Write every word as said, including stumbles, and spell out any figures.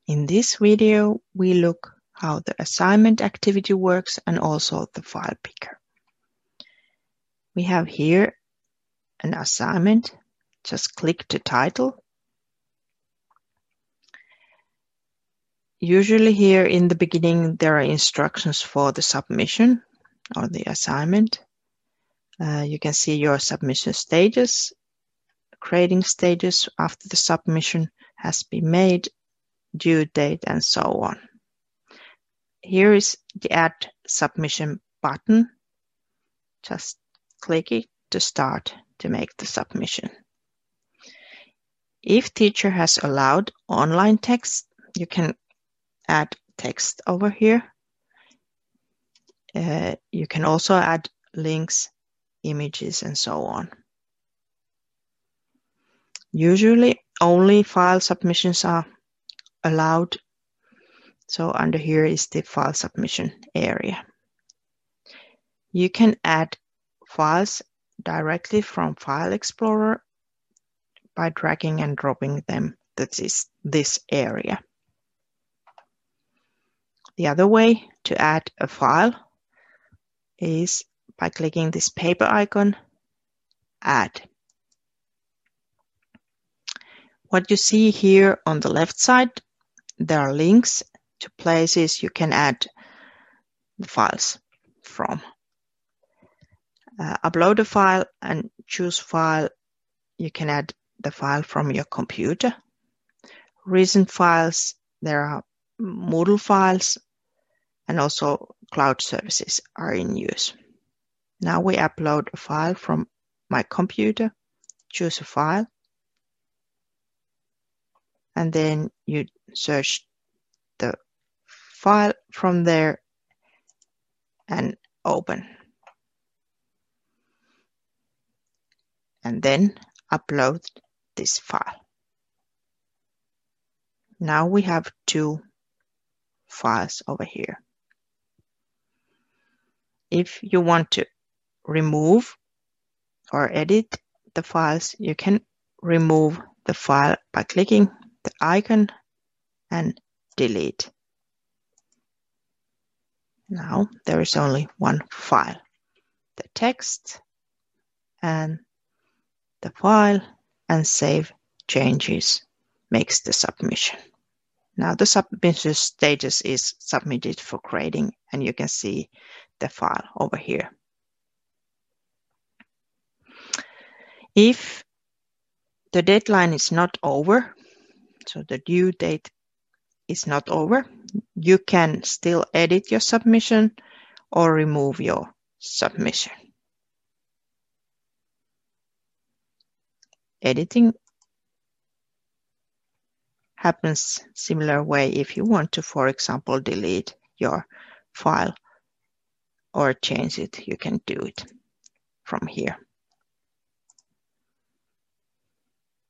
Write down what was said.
In this video, we look how the assignment activity works and also the file picker. We have here an assignment. Just click the title. Usually here in the beginning, there are instructions for the submission or the assignment. Uh, you can see your submission status, creating status after the submission has been made, due date, and so on. Here is the Add Submission button. Just click it to start to make the submission. If teacher has allowed online text, you can add text over here. Uh, you can also add links, images, and so on. Usually only file submissions are allowed. So under here is the file submission area. You can add files directly from File Explorer by dragging and dropping them to this, this area. The other way to add a file is by clicking this paper icon, Add. What you see here on the left side, there are links to places you can add the files from. Uh, upload a file and choose file. You can add the file from your computer. Recent files, there are Moodle files, and also cloud services are in use. Now we upload a file from my computer, choose a file, and then you search the file from there and open. And then upload this file. Now we have two files over here. If you want to remove or edit the files, you can remove the file by clicking the icon and delete. Now there is only one file, the text and the file, and save changes makes the submission. Now the submission status is submitted for grading, and you can see the file over here. If the deadline is not over, so the due date is not over, you can still edit your submission or remove your submission. Editing happens similar way if you want to, for example, delete your file or change it. You can do it from here.